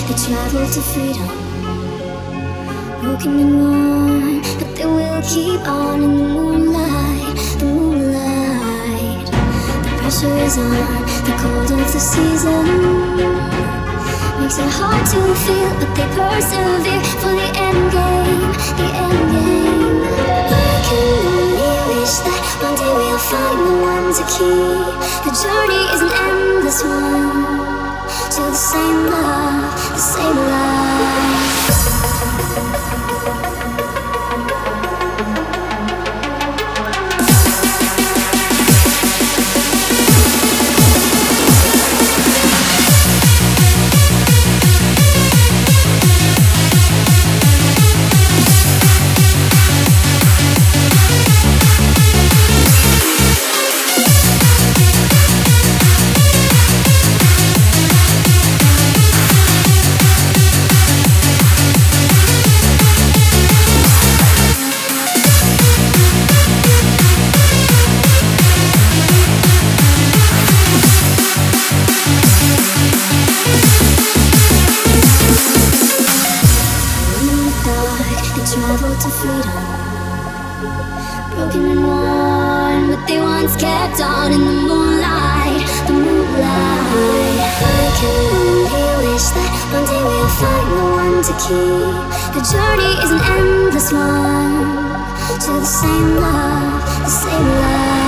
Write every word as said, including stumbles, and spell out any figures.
they travel to freedom. Broken and worn, but they will keep on in the moonlight, the moonlight. The pressure is on, the cold of the season makes it hard to feel, but they persevere for the end game, the end game. I can only wish that one day we'll find the one to keep. The journey is an endless one to the same love, the same life. Travel to freedom, broken and worn, but they once kept on in the moonlight, the moonlight. I can only wish that one day we'll find the one to keep. The journey is an endless one to the same love, the same love.